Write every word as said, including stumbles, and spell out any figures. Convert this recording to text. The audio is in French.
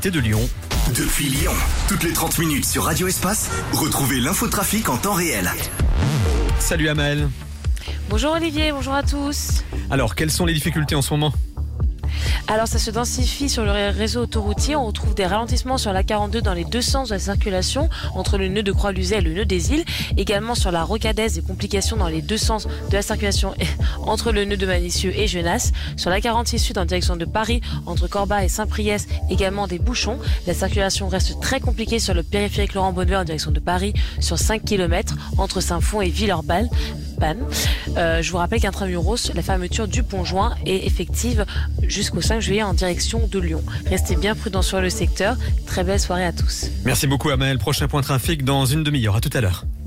l'actualité de Lyon. Depuis Lyon, toutes les trente minutes sur Radio Espace, retrouvez l'infotrafic en temps réel. Salut Amel. Bonjour Olivier, bonjour à tous. Alors, quelles sont les difficultés en ce moment ? Alors ça se densifie sur le réseau autoroutier. On retrouve des ralentissements sur l'A quarante-deux dans les deux sens de la circulation entre le nœud de Croix-Luzet et le nœud des Îles. Également sur la Rocadaise, des complications dans les deux sens de la circulation entre le nœud de Manicieux et Genasse. Sur l'A quarante-six Sud en direction de Paris, entre Corba et Saint-Priest, également des bouchons. La circulation reste très compliquée sur le périphérique Laurent Bonnevet en direction de Paris sur cinq kilomètres entre Saint-Fond et Villeurbanne. Euh, je vous rappelle qu'intramuros, la fermeture du pont-joint est effective jusqu'au cinq juillet en direction de Lyon. Restez bien prudents sur le secteur. Très belle soirée à tous. Merci beaucoup Amel. Prochain point trafic dans une demi-heure. À tout à l'heure.